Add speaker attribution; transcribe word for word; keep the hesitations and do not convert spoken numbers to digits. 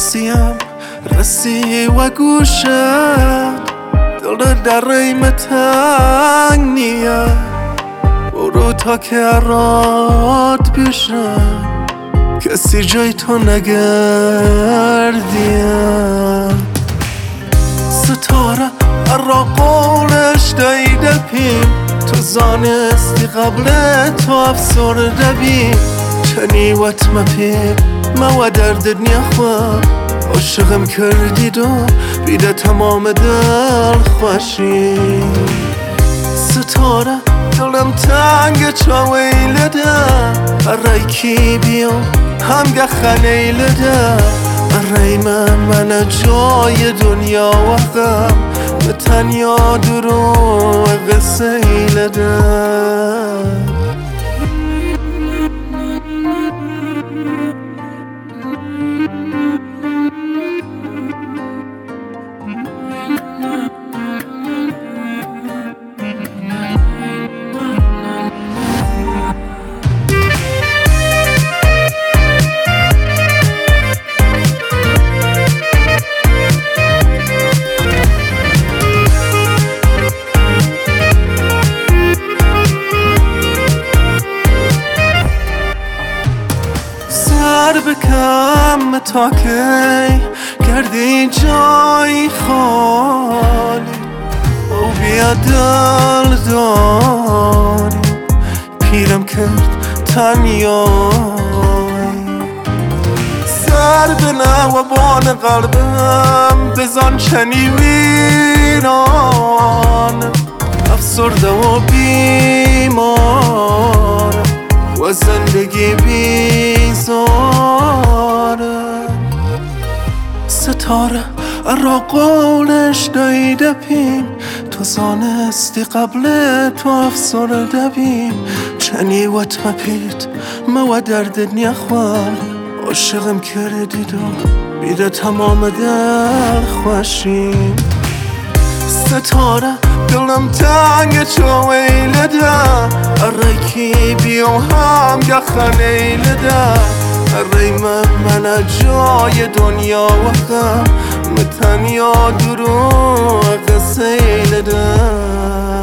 Speaker 1: رسیم رسی و گوشت دل در ریمتنگ نیه برو تا که راد بشم کسی جای تو نگردیه ستاره را قولش دایده پیم تو زانستی قبل تو افسرده بیم چنی وط مپیم ما و درد نیخوا عاشقم کردید و بیده تمام دل خوشی ستاره دلم تنگ چا ویلده برای کی بیو همگه خنیلده برای من من جای دنیا و غم به تنیا درو قصه ایلده بکم تا کی کردی جای خالی او بیا دل داری پیرم کرد تنیایی سر به نوبان قلبم بزن چنی ویران افسرده و بیمار و زندگی بیزاره ستاره را قولش دایده پیم تو زانستی قبل تو افسرده بیم چنی وط مپید ما و درد نیخوان عاشقم کردید و بیده تمام دل خوشیم ستاره دلم تنگ چو ویلده اره کی بیو هم گه خنیلده اره من من جای دنیا و غم متنیا درو قصه ایلده